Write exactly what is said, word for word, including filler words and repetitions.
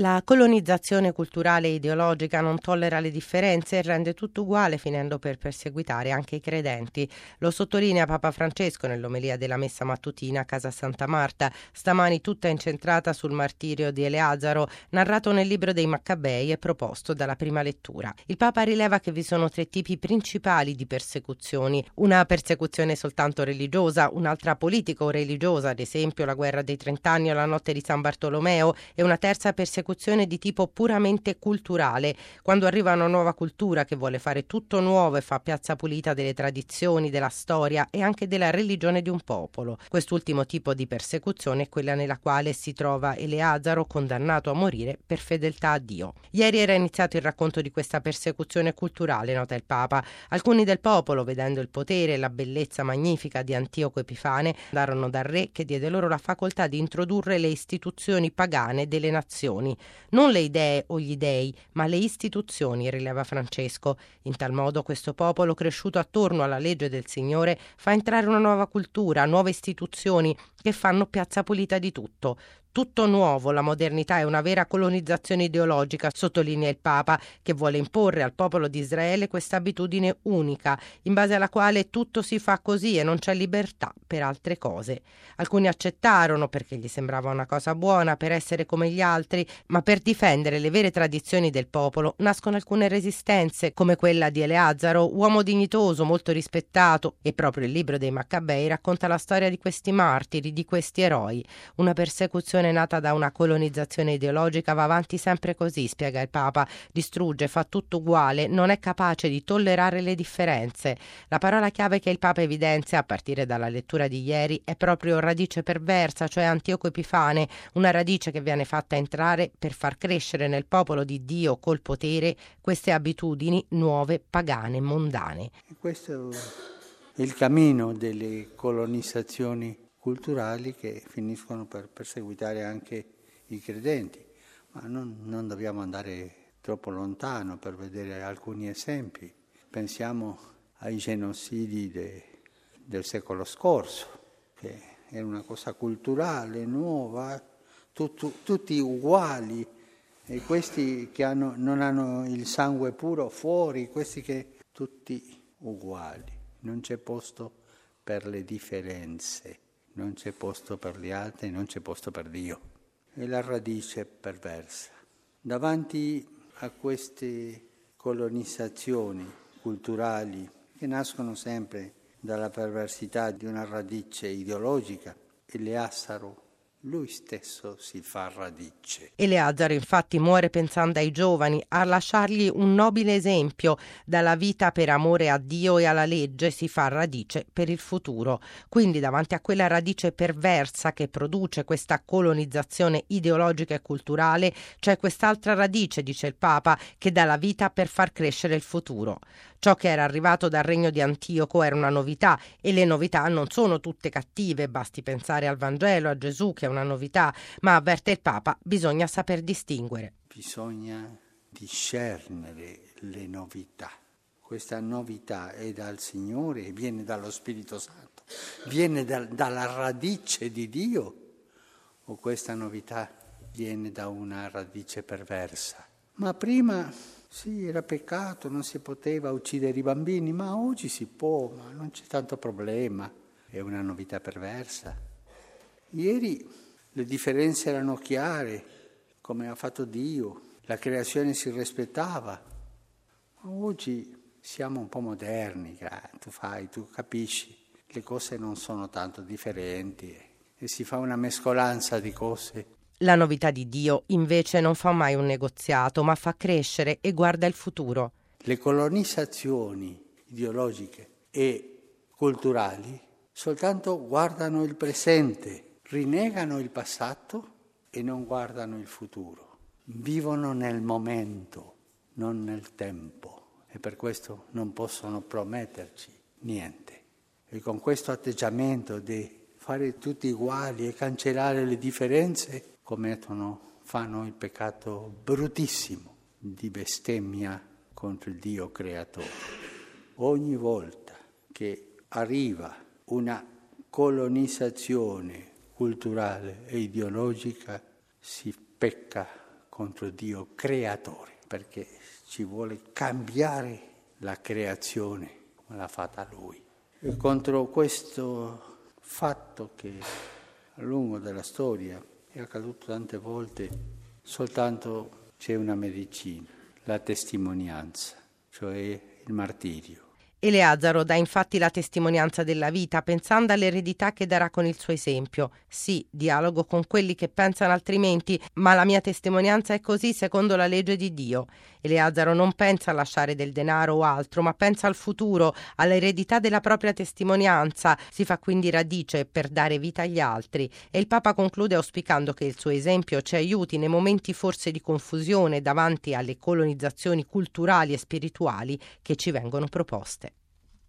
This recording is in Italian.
La colonizzazione culturale e ideologica non tollera le differenze e rende tutto uguale, finendo per perseguitare anche i credenti. Lo sottolinea Papa Francesco nell'omelia della messa mattutina a Casa Santa Marta, stamani tutta incentrata sul martirio di Eleazaro, narrato nel libro dei Maccabei e proposto dalla prima lettura. Il Papa rileva che vi sono tre tipi principali di persecuzioni: una persecuzione soltanto religiosa, un'altra politico-religiosa, ad esempio la guerra dei trent'anni o la notte di San Bartolomeo, e una terza persecuzione di tipo puramente culturale, quando arriva una nuova cultura che vuole fare tutto nuovo e fa piazza pulita delle tradizioni, della storia e anche della religione di un popolo. Quest'ultimo tipo di persecuzione è quella nella quale si trova Eleazaro, condannato a morire per fedeltà a Dio. Ieri era iniziato il racconto di questa persecuzione culturale, nota il Papa. Alcuni del popolo, vedendo il potere e la bellezza magnifica di Antioco Epifane, andarono dal re che diede loro la facoltà di introdurre le istituzioni pagane delle nazioni. Non le idee o gli dei, ma le istituzioni, rileva Francesco. In tal modo questo popolo cresciuto attorno alla legge del Signore fa entrare una nuova cultura, nuove istituzioni che fanno piazza pulita di tutto. Tutto nuovo, la modernità è una vera colonizzazione ideologica, sottolinea il Papa, che vuole imporre al popolo di Israele questa abitudine unica, in base alla quale tutto si fa così e non c'è libertà per altre cose. Alcuni accettarono perché gli sembrava una cosa buona, per essere come gli altri, ma per difendere le vere tradizioni del popolo nascono alcune resistenze, come quella di Eleazaro, uomo dignitoso, molto rispettato, e proprio il libro dei Maccabei racconta la storia di questi martiri, di questi eroi. Una persecuzione nata da una colonizzazione ideologica va avanti sempre così, spiega il Papa, distrugge, fa tutto uguale, non è capace di tollerare le differenze. La parola chiave che il Papa evidenzia, a partire dalla lettura di ieri, è proprio radice perversa, cioè Antioco Epifane, una radice che viene fatta entrare per far crescere nel popolo di Dio col potere queste abitudini nuove, pagane, mondane. Questo è il cammino delle colonizzazioni culturali che finiscono per perseguitare anche i credenti, ma non, non dobbiamo andare troppo lontano per vedere alcuni esempi. Pensiamo ai genocidi de, del secolo scorso, che è una cosa culturale, nuova, tutto, tutti uguali, e questi che hanno, non hanno il sangue puro fuori, questi che tutti uguali, non c'è posto per le differenze. Non c'è posto per gli altri, non c'è posto per Dio. È la radice perversa. Davanti a queste colonizzazioni culturali che nascono sempre dalla perversità di una radice ideologica, Eleazaro, lui stesso si fa radice. Eleazaro infatti muore pensando ai giovani, a lasciargli un nobile esempio. Dalla vita per amore a Dio e alla legge si fa radice per il futuro. Quindi davanti a quella radice perversa che produce questa colonizzazione ideologica e culturale c'è quest'altra radice, dice il Papa, che dà la vita per far crescere il futuro. Ciò che era arrivato dal regno di Antioco era una novità, e le novità non sono tutte cattive, basti pensare al Vangelo, a Gesù che è una novità, ma avverte il Papa, bisogna saper distinguere. Bisogna discernere le novità. Questa novità è dal Signore e viene dallo Spirito Santo, viene da, dalla radice di Dio, o questa novità viene da una radice perversa. Ma prima sì, era peccato, non si poteva uccidere i bambini, ma oggi si può, ma non c'è tanto problema, è una novità perversa. Ieri le differenze erano chiare, come ha fatto Dio, la creazione si rispettava, ma oggi siamo un po' moderni, tu fai, tu capisci, le cose non sono tanto differenti e si fa una mescolanza di cose. La novità di Dio invece non fa mai un negoziato, ma fa crescere e guarda il futuro. Le colonizzazioni ideologiche e culturali soltanto guardano il presente, rinnegano il passato e non guardano il futuro. Vivono nel momento, non nel tempo, e per questo non possono prometterci niente. E con questo atteggiamento di fare tutti uguali e cancellare le differenze, commettono, fanno il peccato bruttissimo di bestemmia contro il Dio creatore. Ogni volta che arriva una colonizzazione culturale e ideologica si pecca contro Dio creatore, perché ci vuole cambiare la creazione come l'ha fatta Lui. E contro questo fatto che a lungo della storia è accaduto tante volte, soltanto c'è una medicina, la testimonianza, cioè il martirio. Eleazaro dà infatti la testimonianza della vita pensando all'eredità che darà con il suo esempio. Sì, dialogo con quelli che pensano altrimenti, ma la mia testimonianza è così secondo la legge di Dio. Eleazaro non pensa a lasciare del denaro o altro, ma pensa al futuro, all'eredità della propria testimonianza. Si fa quindi radice per dare vita agli altri. E il Papa conclude auspicando che il suo esempio ci aiuti nei momenti forse di confusione davanti alle colonizzazioni culturali e spirituali che ci vengono proposte.